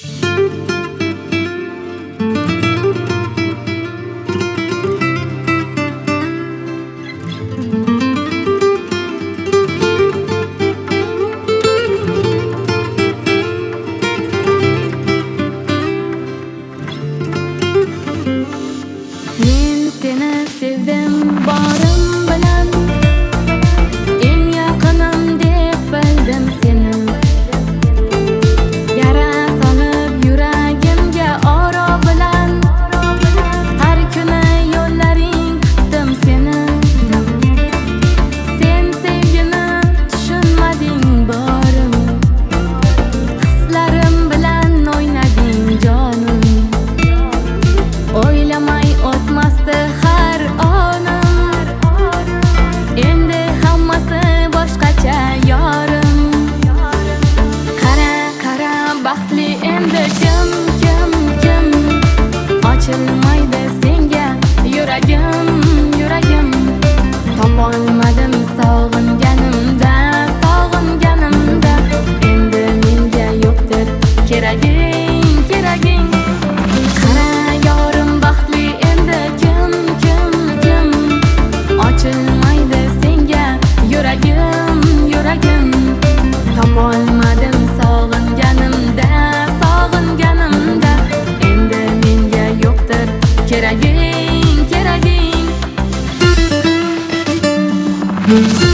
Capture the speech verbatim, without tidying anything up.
Men seni sevdim borim bilan, eng yaqinim deb bildim seni. Yara solib yuragimga oro bilan, har kuni yo'llaring kutdim seni. Sen sevgini tushunmading borim, hislarim bilan o'ynading jonim. O'ylamay o'tmasdi har onim, endi hammasi boshqacha yorim. Qara qara baxtli endi kim kim kim, ochilmaydi senga yuragim yuragim. Topolmadim sog'inganimda sog'inganimda, endi menga yo'qdir keraging keraging. Qara yorim baxtli endi kim kim kim, ochilmaydi senga yuragim yuragim. Topolmadim sog'inganimda sog'inganimda, endi menga yo'qdir keraging keraging.